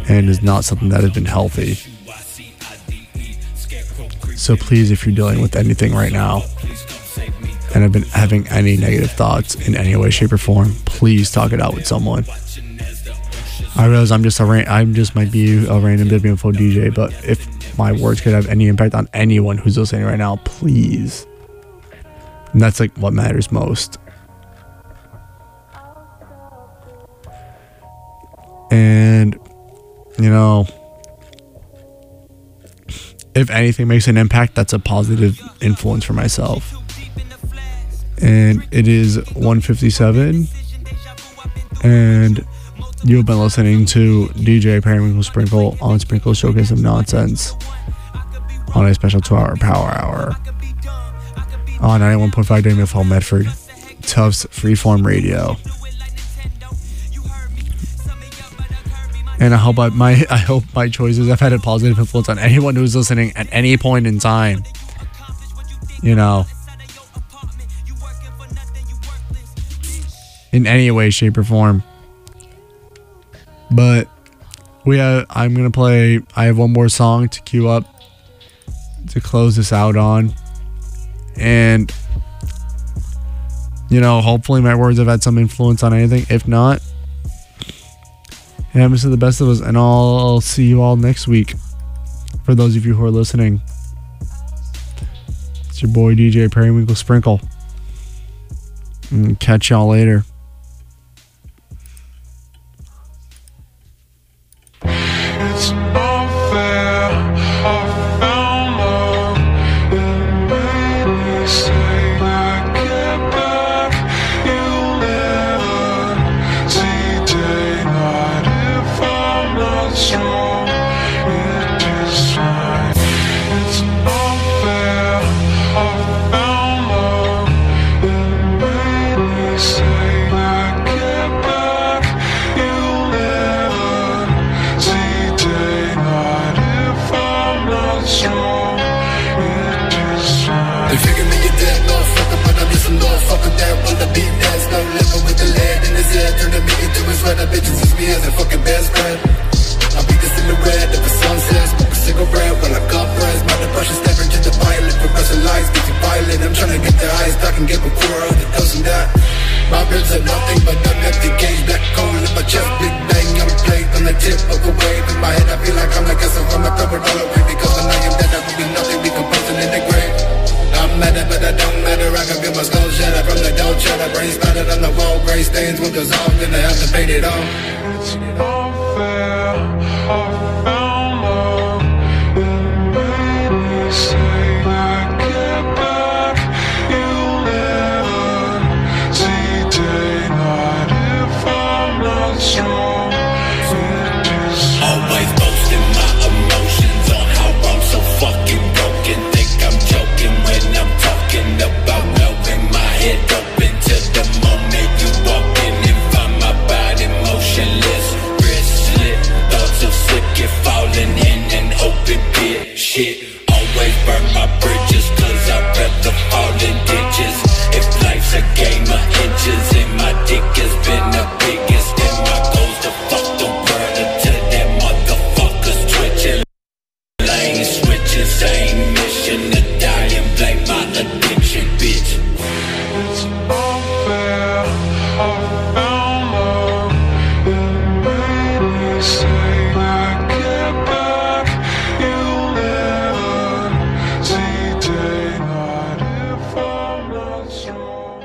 and is not something that has been healthy. So please, if you're dealing with anything right now and have been having any negative thoughts in any way, shape, or form, please talk it out with someone. I realize I just might be a random WFO DJ, but if my words could have any impact on anyone who's listening right now, please. And that's like what matters most. And, you know, if anything makes an impact, that's a positive influence for myself. And it is 1:57, and you have been listening to DJ Periwinkle Sprinkle on Sprinkle Showcase of Nonsense on a special 2-hour power hour on 91.5 WFO Medford, Tufts Freeform Radio. And I hope my choices have had a positive influence on anyone who's listening at any point in time. You know, in any way, shape, or form. But I have one more song to queue up to close this out on. And, you know, hopefully my words have had some influence on anything. If not, yeah, this is the best of us, and I'll see you all next week. For those of you who are listening, it's your boy DJ Periwinkle Sprinkle. And catch y'all later. It's not fair. I found love. It made me say I get back. You'll never see daylight if I'm not strong. It is fine. It's not fair. I found love. It made me say I get back. You'll never see daylight if I'm not strong. It is fine. They figure me a dead motherfucker, but I'm just a motherfucker that wanna be next. No living with the lead in his head, turning me into his red. Bitches use me as a fucking best friend. I'll be the silhouette of a sunset, smoke a cigarette while I compress. My depression staring to the pilot, progressive lies get you violent. I'm trying to get the highest I can get before other doesn't that. My ribs are nothing but an empty cage, black coal in my chest, big bang on the plate, on the tip of a wave. In my head I feel like I'm like a from my covered all away, because when I am dead I will be nothing, decomposing in the grave. I'm mad but I don't matter, I can feel my skull shatter from the dough chatter. Brain splattered on the wall, gray stains, windows off, then I have to paint it all. It's not fair. I found love. It made me say I get back. You'll never see daylight if I'm not strong. It is Always boasting my emotions on how I'm so fucking broken. Think I'm joking when I'm talking about blowing my head open to the moment you walk in and find my body motionless, wrist slit, thoughts of slipping, falling in an open pit. Shit, always burn my bridges, cause I'd rather fall in ditches. If life's a game of inches and my dick has been the biggest, then my goal's to fuck the world until that motherfucker's twitching. Lane switching, same mission to die and blame my addiction, bitch. It's not fair. I found love. It made me say I get back. You'll never see daylight if I'm not strong.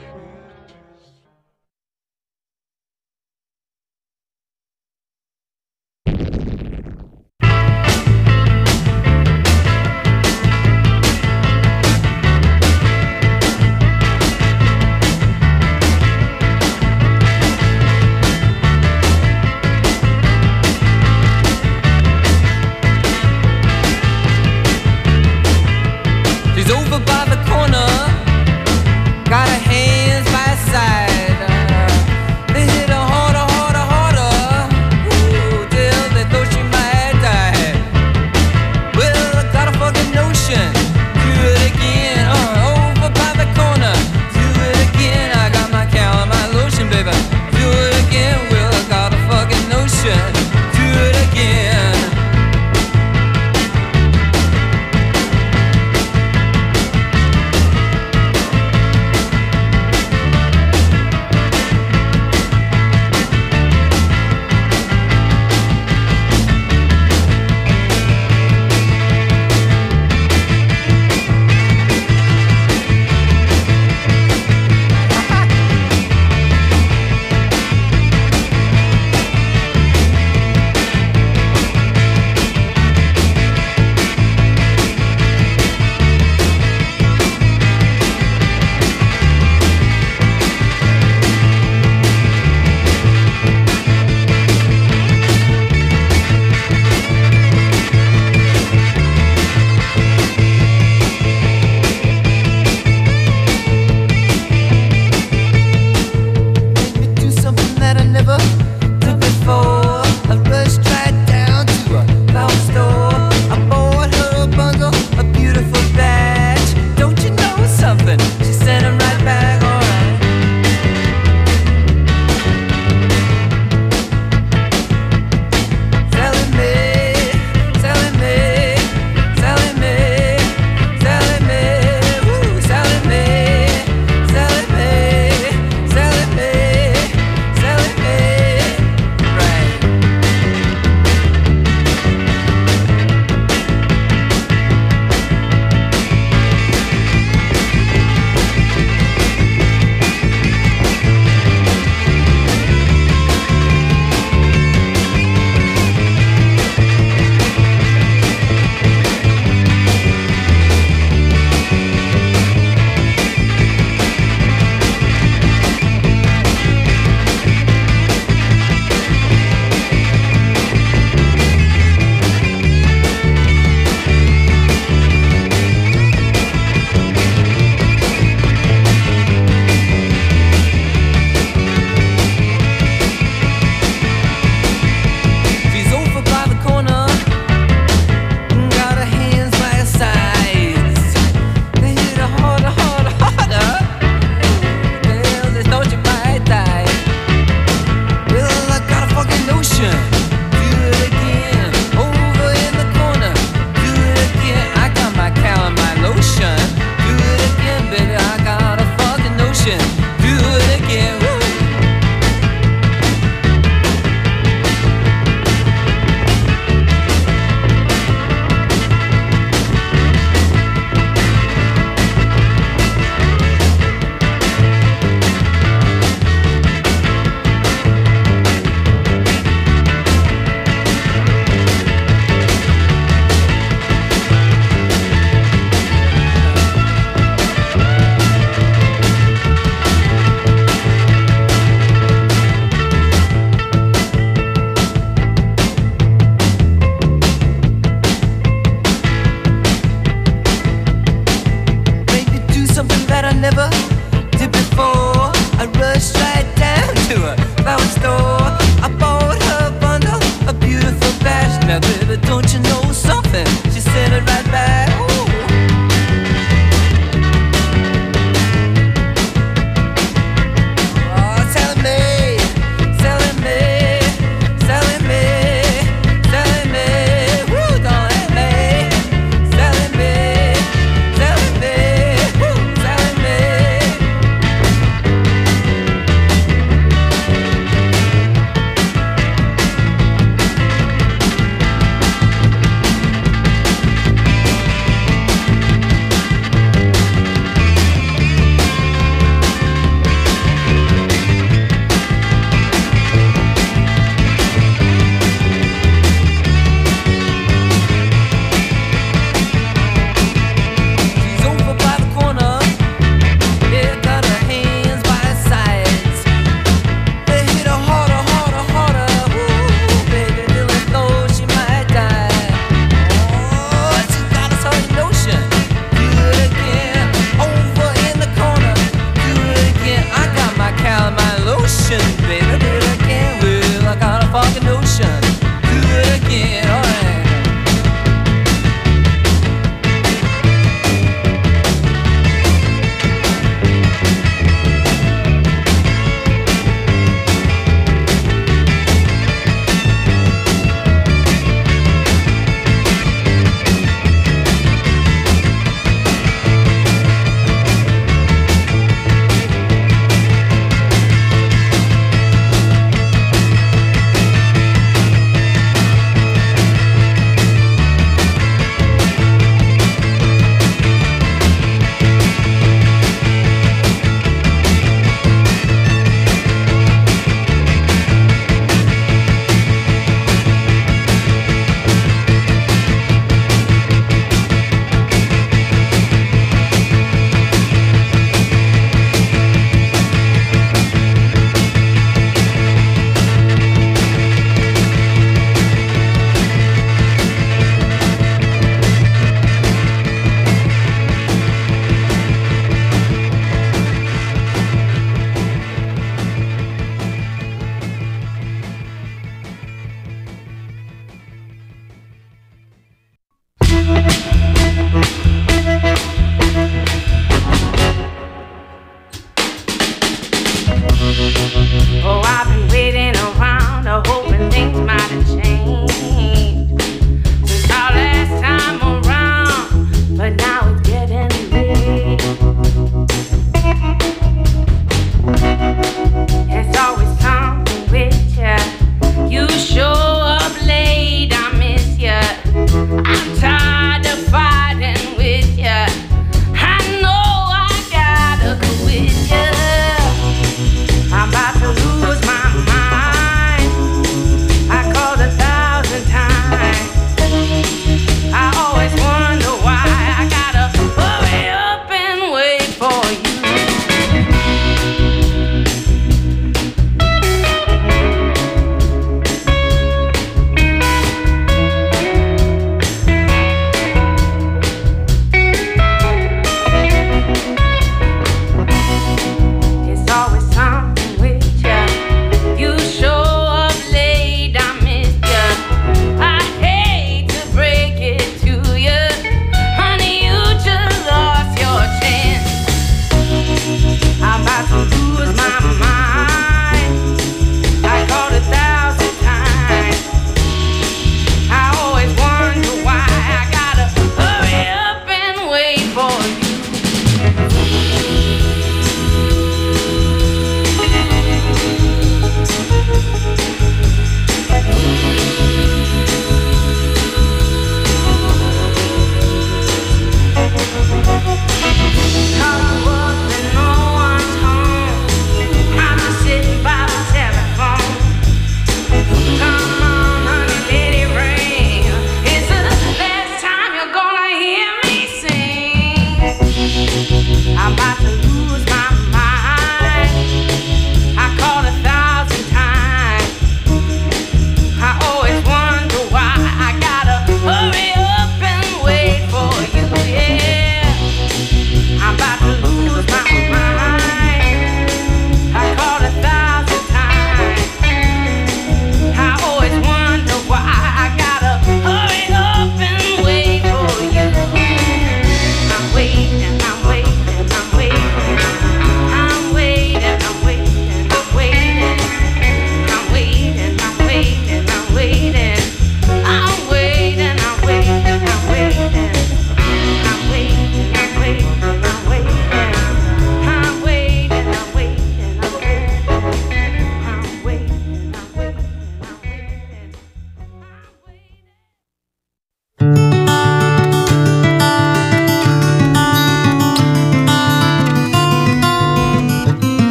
She's over by the corner, got her hands by her side. They hit her harder, harder, harder. Ooh, till they thought she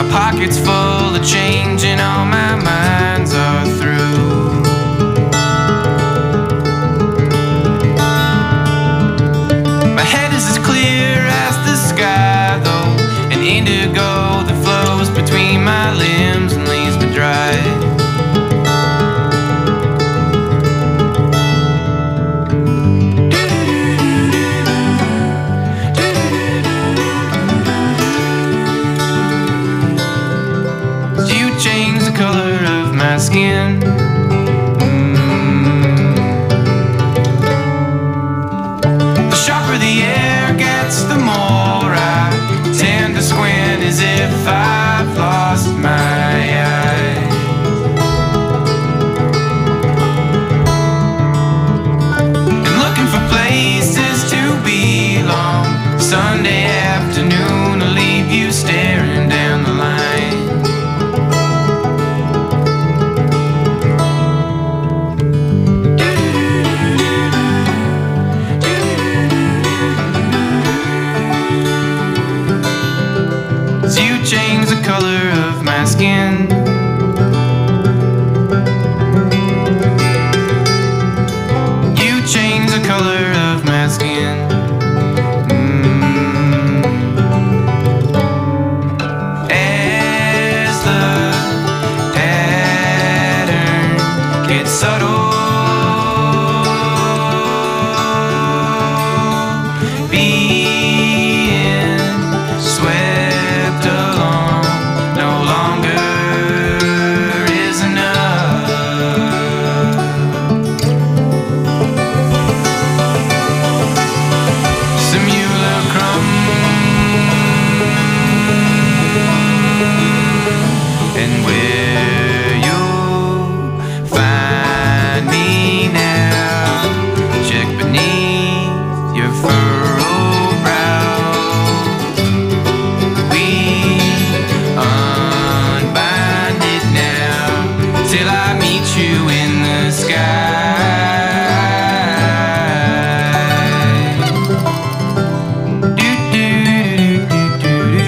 pocket's full of change and all my minds are through. My head is as clear as the sky, though, an indigo that flows between my limbs and leaves me dry. Change the color of my skin. The sharper the air gets, the more I tend to squint, as if I've lost my eyes. And looking for places to belong. Sunday afternoon will leave you staring down the line. Change the color of my skin. You change the color of my skin. As the pattern gets subtle, being swept along no longer is enough. Simulacrum, and where you'll find me now, check beneath your furrowed brow. We unbind it now till I meet you in the sky. Do, do, do, do, do,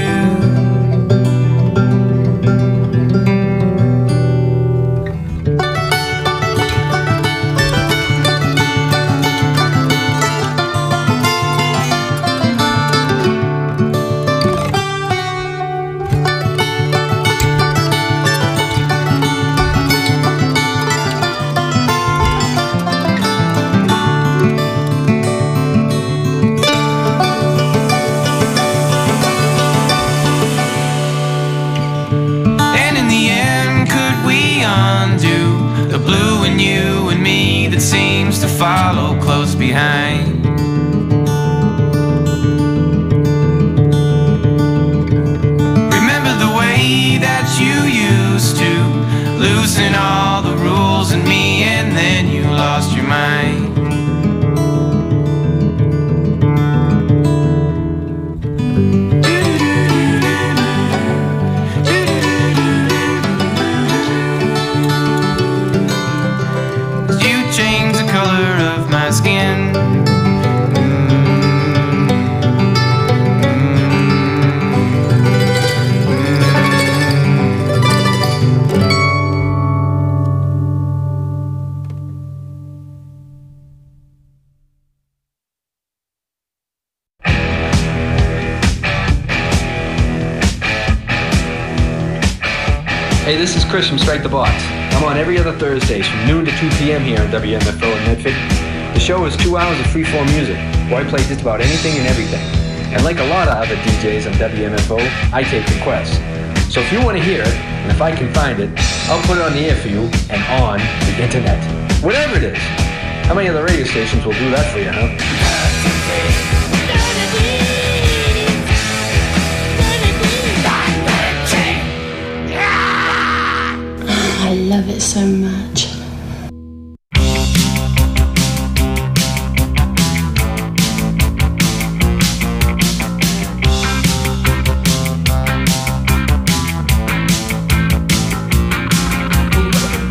and in the end, could we undo the blue in you and me that seems to follow close behind? Remember the way that you used to loosen all the rules in me, and then you lost your mind. You change the color of my skin. Hey, this is Chris from Strike the Box. I'm on every other Thursdays from noon to 2 p.m. here on WMFO in Medford. The show is 2 hours of freeform music, where I play just about anything and everything. And like a lot of other DJs on WMFO, I take requests. So if you want to hear it, and if I can find it, I'll put it on the air for you and on the internet. Whatever it is. How many other radio stations will do that for you, huh? I love it so much.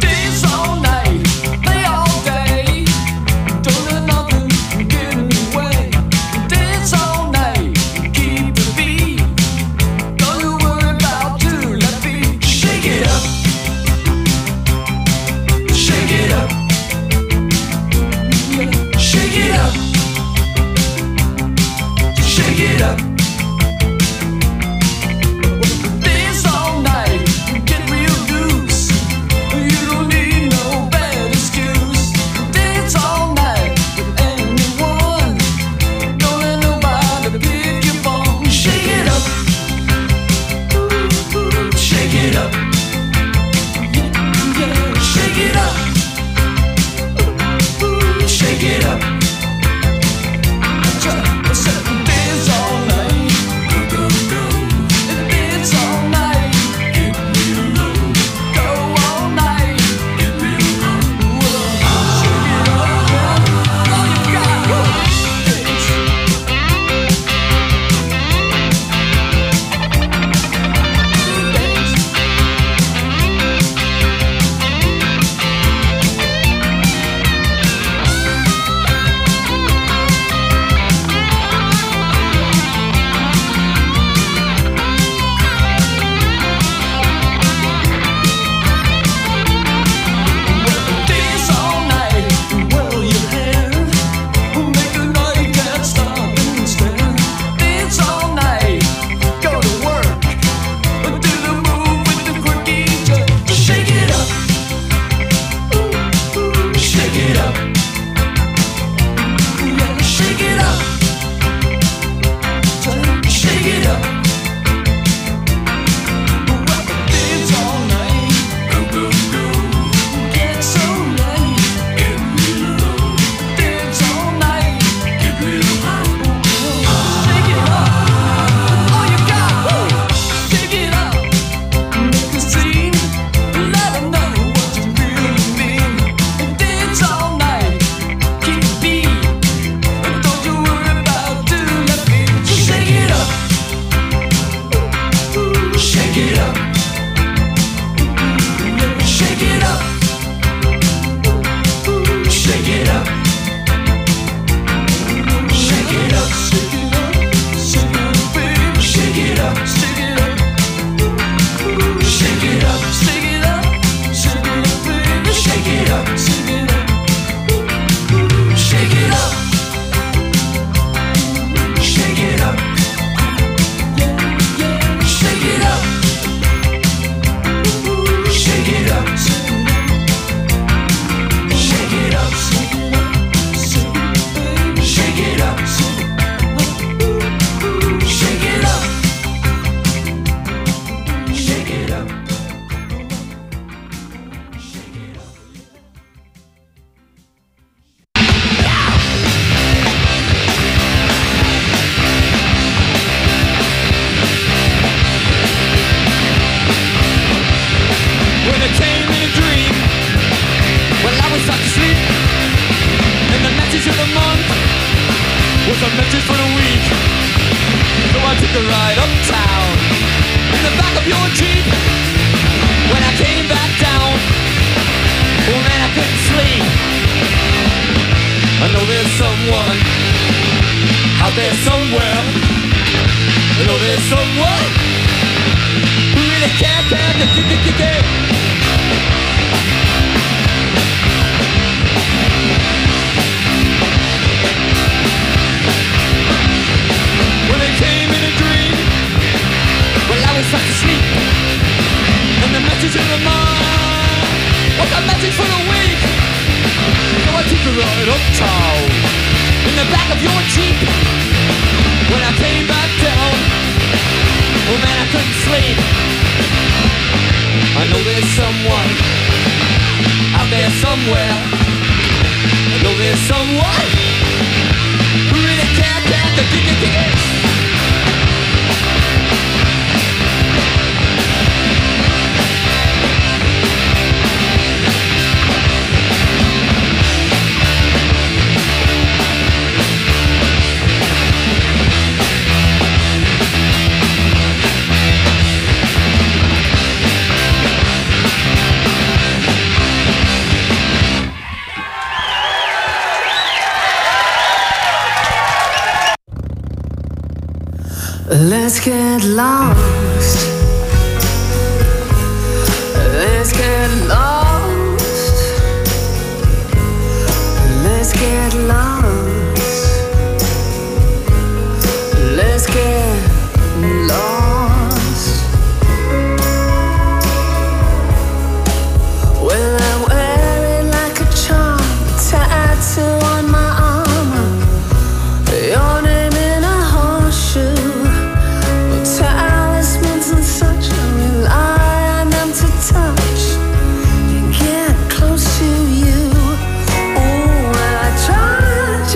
Days all night, play all day, don't let nothing get in the way. took a ride uptown in the back of your Jeep. When I came back down, oh man, I couldn't sleep. I know there's someone out there somewhere. I know there's someone who really can't care. When they came in a dream, well I was fast asleep, and the message in the mind was a message for the weak. So I took a ride uptown in the back of your Jeep. When I came back down, oh man, I couldn't sleep. I know there's someone out there somewhere. I know there's someone who really can't kick it. Let's get lost. Let's get lost. Let's get lost. Let's get lost. Well, I wear it like a charm, tattoo on my armor. Your name in a horseshoe. Talismans and such, I rely on them to touch and get close to you. Oh, I try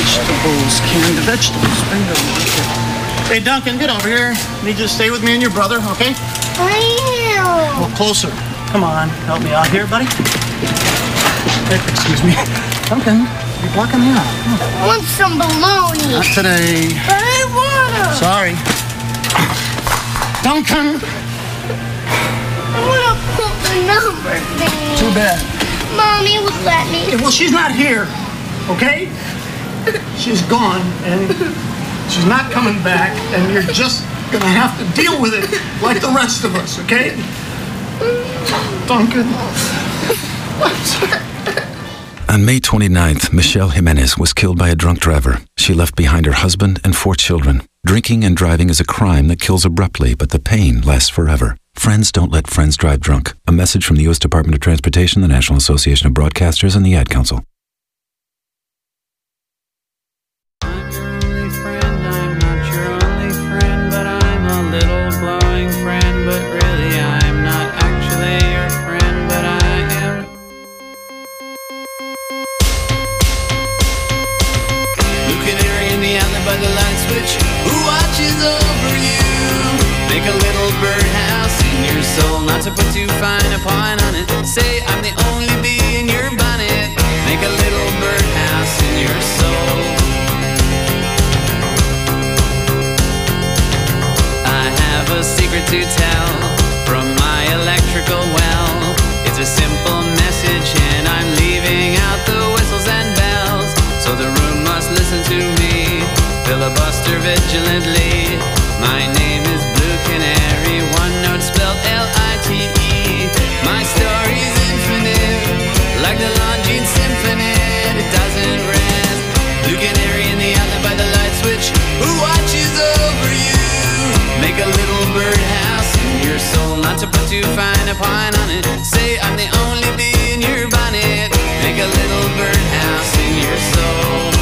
Vegetables, canned vegetables, bingo. Hey, Duncan, get over here. Need you to stay with me and your brother, okay? Well, closer. Come on, help me out here, buddy. Hey, excuse me. Duncan, you're blocking me out. I want some bologna. Not today. But I want to. Sorry. Duncan! I want to put the number thing. Too bad. Mommy would let me. Well, she's not here, okay? She's gone, and she's not coming back, and you're just gonna have to deal with it like the rest of us, okay? Duncan. On May 29th, Michelle Jimenez was killed by a drunk driver. She left behind her husband and 4 children. Drinking and driving is a crime that kills abruptly, but the pain lasts forever. Friends don't let friends drive drunk. A message from the U.S. Department of Transportation, the National Association of Broadcasters, and the Ad Council. Make a little birdhouse in your soul, not to put too fine a point on it. Say I'm the only bee in your bonnet. Make a little birdhouse in your soul. I have a secret to tell from my electrical well. It's a simple message and I'm leaving out the whistles and bells. So the room must listen to me, filibuster vigilantly. My name is Blue Canary, one note spelled L-I-T-E. My story's infinite, like the Longines Symphony. It doesn't rest. Blue Canary in the outlet by the light switch, who watches over you. Make a little birdhouse in your soul, not to put too fine a point on it. Say I'm the only bee in your bonnet. Make a little birdhouse in your soul.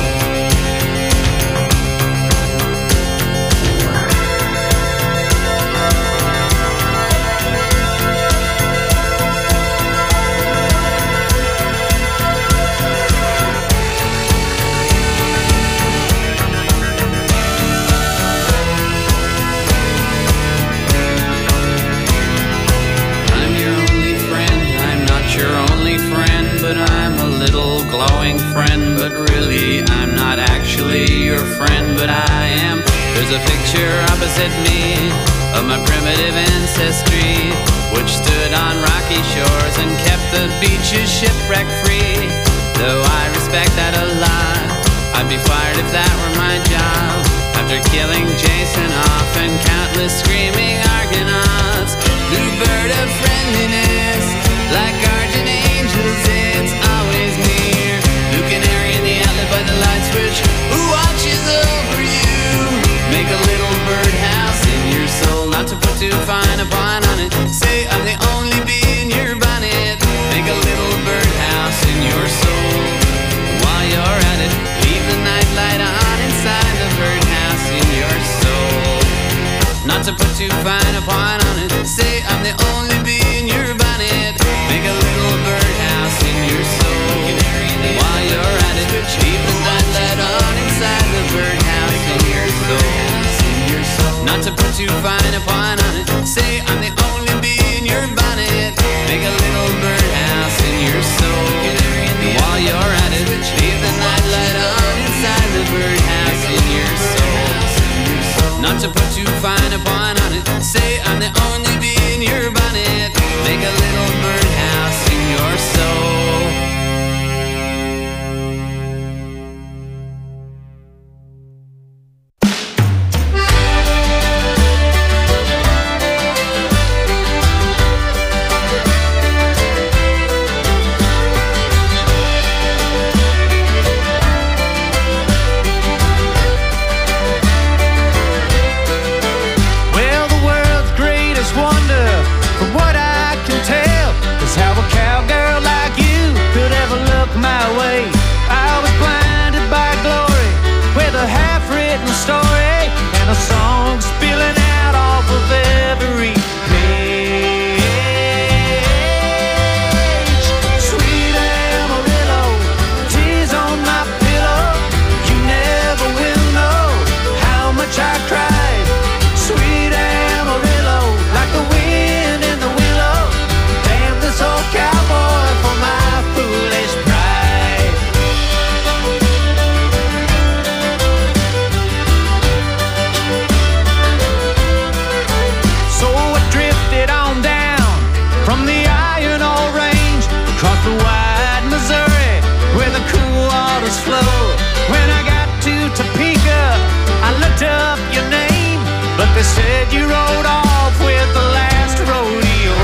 But I'm a little glowing friend. But really I'm not actually your friend, but I am. There's a picture opposite me of my primitive ancestry, which stood on rocky shores and kept the beaches shipwreck free. Though I respect that a lot, I'd be fired if that were my job. After killing Jason off and countless screaming Argonauts, blue bird of friendliness, like guardian angels, it's always near. Blue Canary in the outlet by the light switch, who watches over you. Make a little birdhouse in your soul, not to put too fine a point on it. Say I'm the only bee in your bonnet. Make a little birdhouse in your soul. While you're at it, leave the night light on inside the birdhouse in your soul. Not to put too fine a point on it. Say I'm the only bee in your bonnet. Make a little birdhouse in your soul. While you're at it, leave the night light on inside the birdhouse in your soul. Not to put too fine a point on it. Say I'm the only bee in your bonnet. Make a little birdhouse in your soul. While you're at it, leave the night light on inside the birdhouse in your soul. Not to put too fine a point on it. Say I'm the only bee in your bonnet. Make a little birdhouse in your soul. From what I can tell, is how a cowgirl like you They said you rode off with the last rodeo.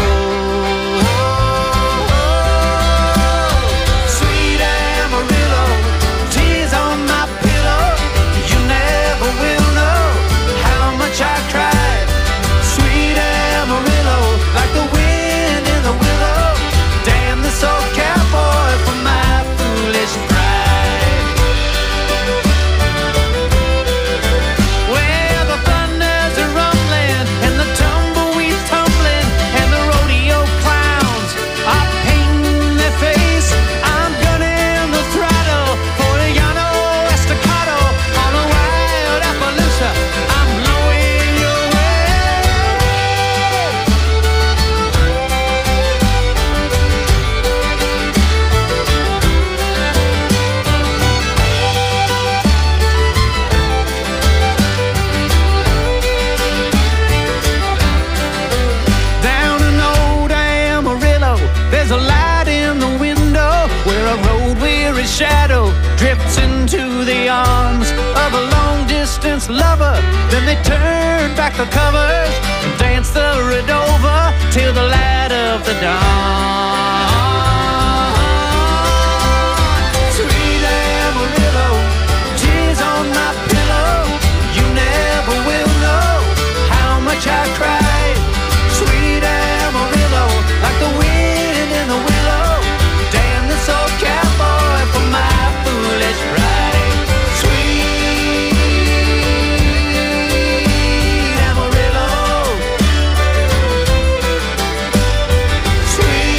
Sweet Amarillo, tears on my pillow. You never will know how much I cried. Sweet Amarillo, like the wind in the willow. Damn this old cowboy for my foolish pride. Where the thunders are rumbling and the tumbleweeds tumbling and the rodeo clowns are painting their face. I'm gunning the throttle for the Llano Estacado on a wild Appaloosa. I'm blowing your way. Down in old Amarillo, there's a light in the window where a road weary shadow drifts into the arms of a long distance lover. Then they turn back the covers and dance the Redova till the light of the dawn. Sweet Amarillo, tears on my pillow. You never will know how much I cried. Sweet Amarillo, like the wind in the willow. Damn this old cowboy for my foolish pride. Sweet Amarillo, sweet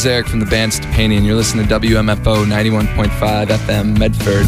Eric from the band Stepanian. You're listening to WMFO 91.5 FM Medford.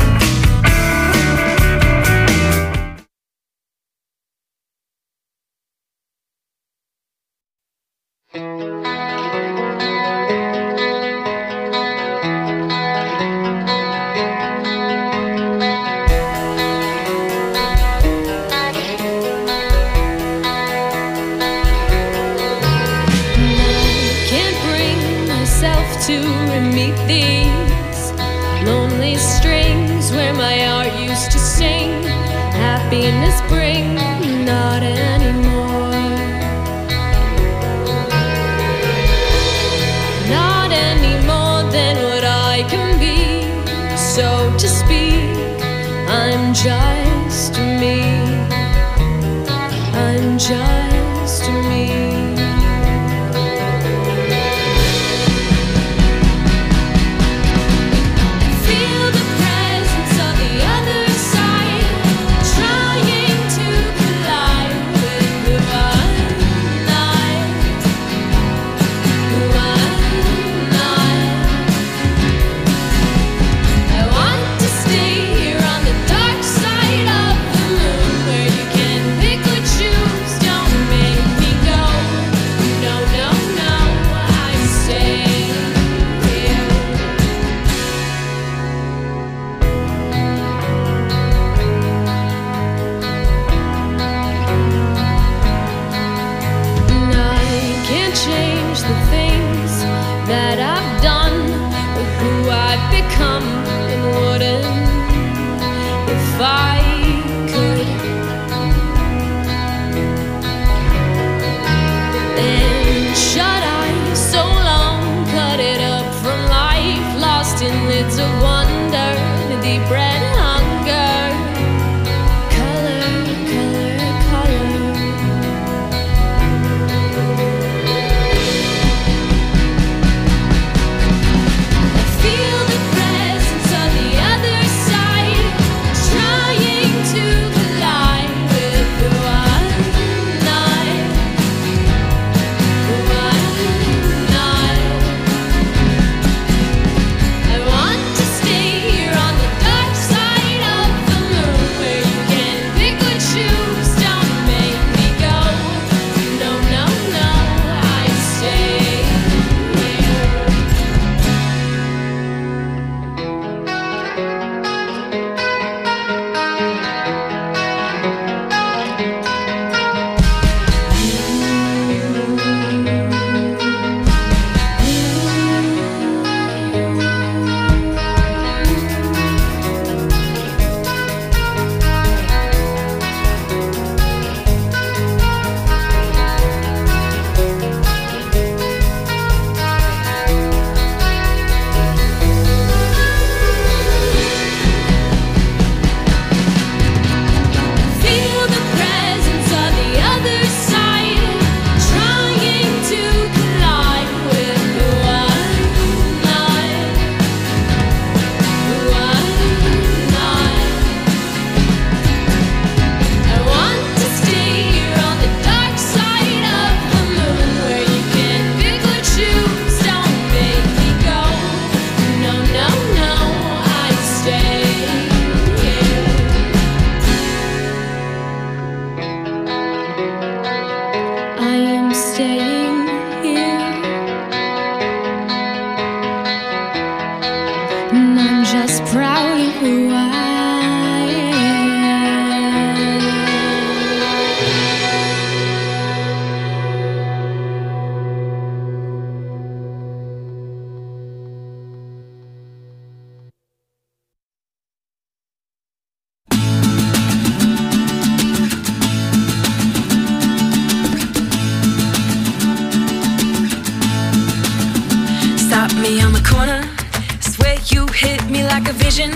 me on the corner. Swear you hit me like a vision.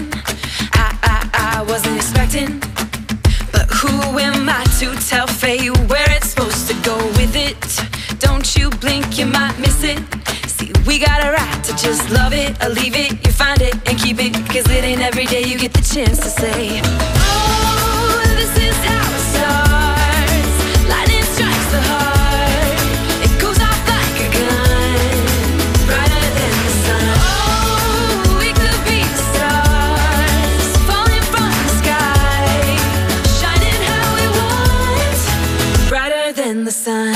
I wasn't expecting, but who am I to tell fate where it's supposed to go with it? Don't you blink, you might miss it. See, we got a right to just love it or leave it. You find it and keep it, 'cause it ain't every day you get the chance to say, oh, this is how it starts. Lightning strikes the heart. It goes off like a gun. than the sun.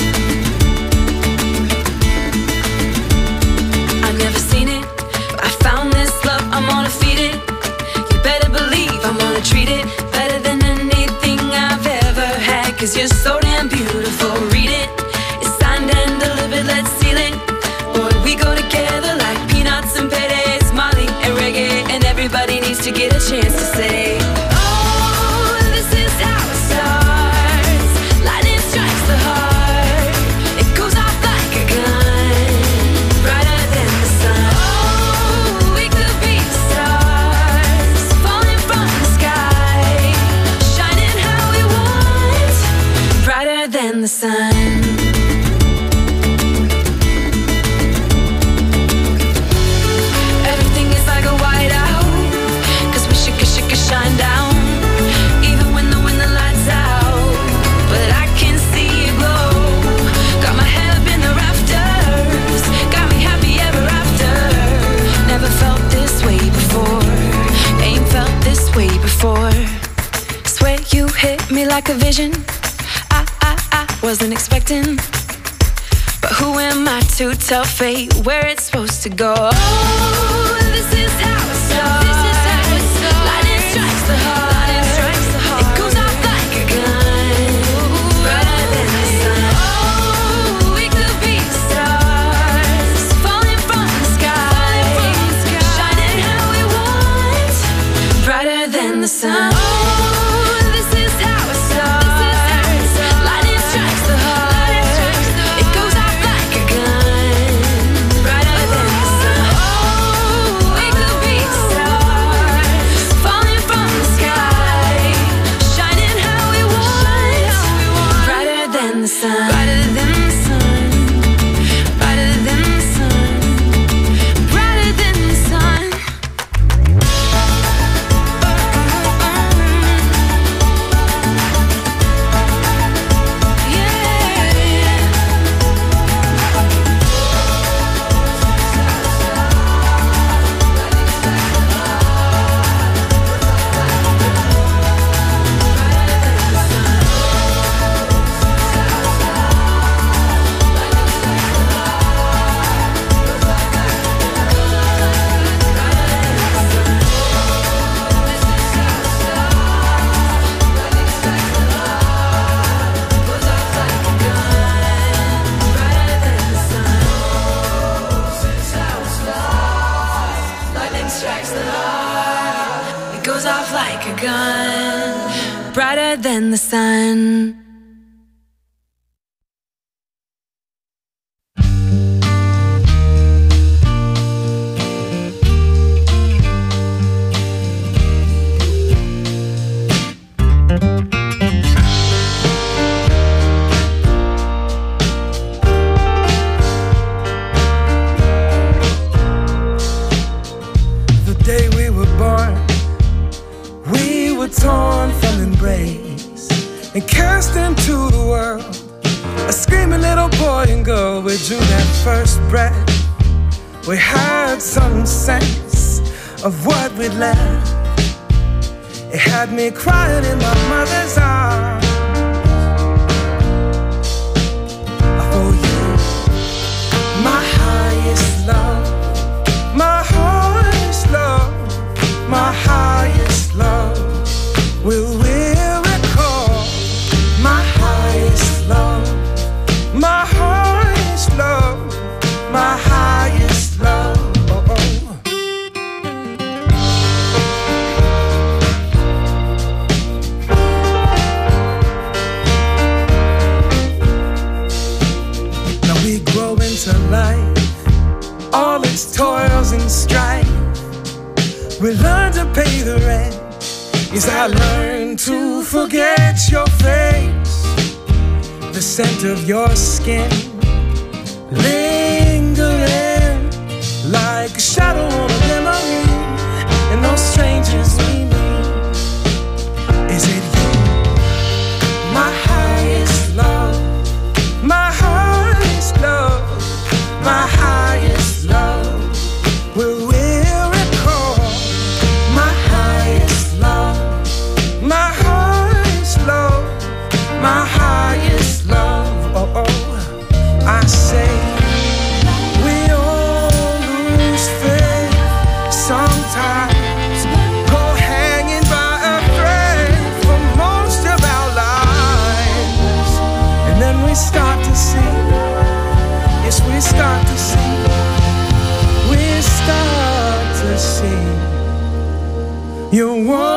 I've never seen it, but I found this love, I'm gonna feed it. You better believe I'm gonna treat it better than anything I've ever had. Cause you're so damn beautiful, read it. It's signed and delivered, let's seal it. Boy, we go together like peanuts and Perez, Molly and reggae. And everybody needs to get a chance to say, oh, this is how it starts. Lightning strikes the heart. It goes off like a gun, brighter than the sun. Oh, we could be the stars, falling from the sky, shining how we want, brighter than the sun. Everything is like a whiteout, cause we should shine down, even when the lights out. But I can see you glow, got my head up in the rafters, got me happy ever after. Never felt this way before, ain't felt this way before. Swear you hit me like a vision, I wasn't expecting. But who am I to tell fate where it's supposed to go? Oh, this is how it starts. Lightning strikes the heart. It goes off like a gun, brighter than the sun. Oh, we could be the stars, falling from the sky, shining how we want, brighter than the sun. Oh, this is how it starts. Lightning strikes the heart. It goes off like a gun, brighter than the sun. Oh, we could be the stars, falling from the sky, shining how we want, brighter than the sun. Brighter than the sun. Brighter than the sun. Brighter than the sun. Lightning strikes the heart. It goes off like a gun, brighter than the sun. The day we were born, we were torn from embrace and cast into the world. A screaming little boy and girl, we drew that first breath. We had some sense of what we'd left. It had me crying in my mother's arms. For you, my highest love, my highest love, my highest love. Will recall my highest love, my highest love, my highest love. Now we grow into life, all its toils and strife. We learn to pay the rent. Yes, I learned to forget your face, the scent of your skin, lingering like a shadow on a memory, and those strangers we meet. Is it you, my highest love, my highest love, my highest love? Will we recall my highest love, my highest love, my highest love? You're one